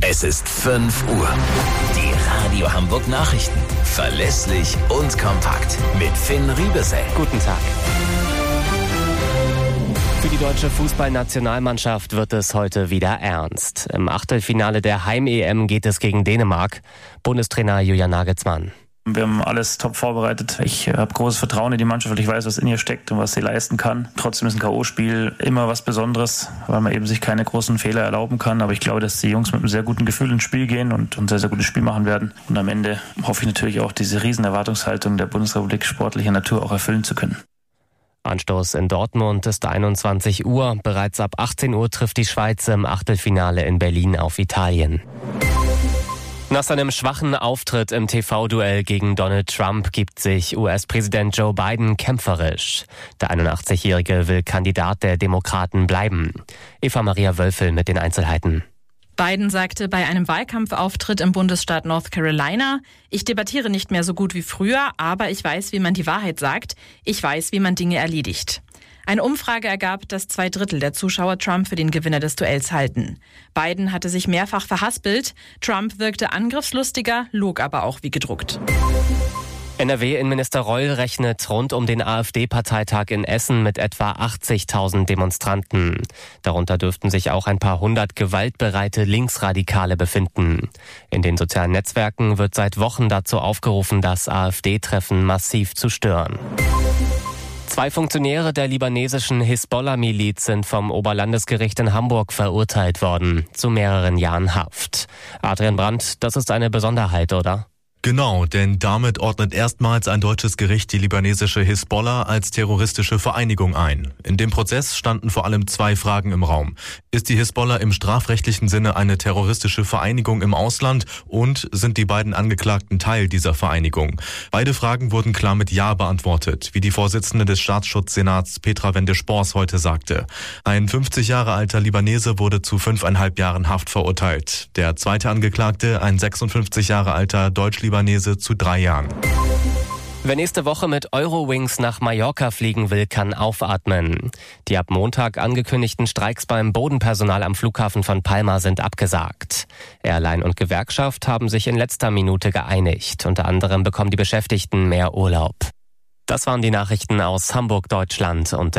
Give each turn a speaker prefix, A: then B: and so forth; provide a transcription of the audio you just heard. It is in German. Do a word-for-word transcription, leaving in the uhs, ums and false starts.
A: Es ist fünf Uhr. Die Radio Hamburg Nachrichten. Verlässlich und kompakt. Mit Finn Riebesell.
B: Guten Tag. Für die deutsche Fußballnationalmannschaft wird es heute wieder ernst. Im Achtelfinale der Heim-E M geht es gegen Dänemark. Bundestrainer Julian Nagelsmann.
C: Wir haben alles top vorbereitet. Ich habe großes Vertrauen in die Mannschaft, weil ich weiß, was in ihr steckt und was sie leisten kann. Trotzdem ist ein K O-Spiel immer was Besonderes, weil man eben sich keine großen Fehler erlauben kann. Aber ich glaube, dass die Jungs mit einem sehr guten Gefühl ins Spiel gehen und ein sehr, sehr gutes Spiel machen werden. Und am Ende hoffe ich natürlich auch, diese riesen Erwartungshaltung der Bundesrepublik sportlicher Natur auch erfüllen zu können.
B: Anstoß in Dortmund ist einundzwanzig Uhr. Bereits ab achtzehn Uhr trifft die Schweiz im Achtelfinale in Berlin auf Italien. Nach seinem schwachen Auftritt im T V-Duell gegen Donald Trump gibt sich U S-Präsident Joe Biden kämpferisch. Der einundachtzigjährige will Kandidat der Demokraten bleiben. Eva Maria Wölfel mit den Einzelheiten.
D: Biden sagte bei einem Wahlkampfauftritt im Bundesstaat North Carolina: Ich debattiere nicht mehr so gut wie früher, aber ich weiß, wie man die Wahrheit sagt. Ich weiß, wie man Dinge erledigt. Eine Umfrage ergab, dass zwei Drittel der Zuschauer Trump für den Gewinner des Duells halten. Biden hatte sich mehrfach verhaspelt. Trump wirkte angriffslustiger, log aber auch wie gedruckt.
B: N R W-Innenminister Reul rechnet rund um den AfD-Parteitag in Essen mit etwa achtzigtausend Demonstranten. Darunter dürften sich auch ein paar hundert gewaltbereite Linksradikale befinden. In den sozialen Netzwerken wird seit Wochen dazu aufgerufen, das AfD-Treffen massiv zu stören. Zwei Funktionäre der libanesischen Hisbollah-Miliz sind vom Oberlandesgericht in Hamburg verurteilt worden, zu mehreren Jahren Haft. Adrian Brandt, das ist eine Besonderheit, oder?
E: Genau, denn damit ordnet erstmals ein deutsches Gericht die libanesische Hisbollah als terroristische Vereinigung ein. In dem Prozess standen vor allem zwei Fragen im Raum. Ist die Hisbollah im strafrechtlichen Sinne eine terroristische Vereinigung im Ausland und sind die beiden Angeklagten Teil dieser Vereinigung? Beide Fragen wurden klar mit Ja beantwortet, wie die Vorsitzende des Staatsschutzsenats Petra Wende-Spors heute sagte. Ein fünfzig Jahre alter Libanese wurde zu fünfeinhalb Jahren Haft verurteilt. Der zweite Angeklagte, ein sechsundfünfzig Jahre alter Deutsch-Libanese, zu drei Jahren.
B: Wer nächste Woche mit Eurowings nach Mallorca fliegen will, kann aufatmen. Die ab Montag angekündigten Streiks beim Bodenpersonal am Flughafen von Palma sind abgesagt. Airline und Gewerkschaft haben sich in letzter Minute geeinigt. Unter anderem bekommen die Beschäftigten mehr Urlaub. Das waren die Nachrichten aus Hamburg, Deutschland und der